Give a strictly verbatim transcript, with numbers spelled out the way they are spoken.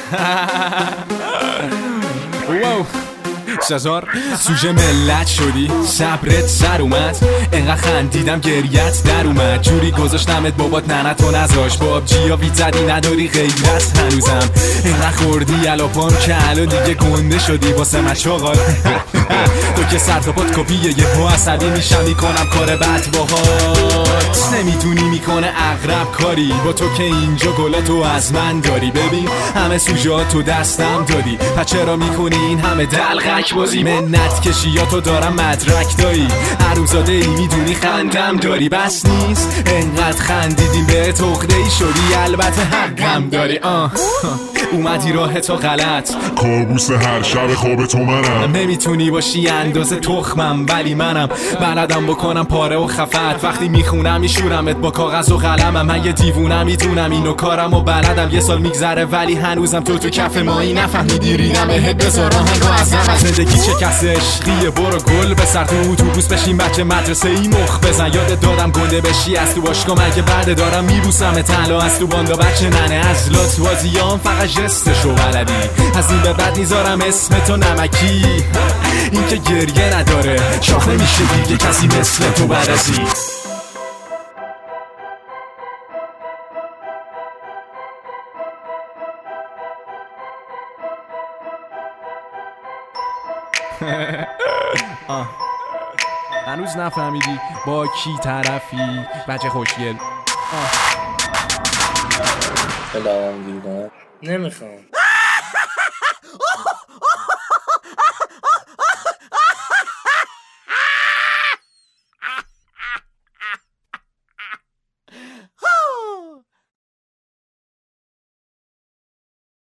واو شزار سوژه ملت شدی، صبرت سر اومد، انقدر خندیدم گریت در اومد، جوری گذاشتمت بابات ننت و نزاش، باب جیا وید زدی نداری غیرت هنوزم، انقدر خوردی الاپام که الان دیگه گنده شدی واسه مشاغال. تو که سر تا پات کپیه یه ها عصبی میشم میکنم کار بد باهات، نمیدونی میکنه اغرب کاری با تو که اینجا گلاتو از من داری، ببین همه سوژاتو دستم دادی پس چرا میکنی این همه دلغک بازی، منت کشی یا تو دارم مدرک دایی، عروزاده ای میدونی خندم داری، بس نیست انقدر خندیدیم به تقده ای شدی، البته حقم داری. آه اومدی راه تو غلط، کابوس هر شب خواب تو منم، نمیتونی باشی اندازه تخمم ولی منم بلدم بکنم پاره و خفت، وقتی میخونم میشورمت با کاغذ و قلمم، من یه دیوونم میدونم اینو کارم و بلدم، یه سال میگذره ولی هنوزم تو تو کف مایی نفهمیدی ریدم بهت بذار آهنگو از نم، زندگی چه کس عشقیه برو گل به سر تو اتوبوس بشین بچه مدرسه ای مخ بزن، یادت دادم گنده بشی از تو باشگاه مگه بعد دارم میبوسم تنها از تو باندا بچه ننه از لات بازیام فقط جستشو بلدی، از این به بعد میذارم اسم تو نمکی، این که گریه نداره شاخ نمیشه دیگه کسی مثل تو برسی. آه. هنوز نفهمیدی با کی طرفی بچه خوشگل. خیلی آدم گیر کنم نمیخوام.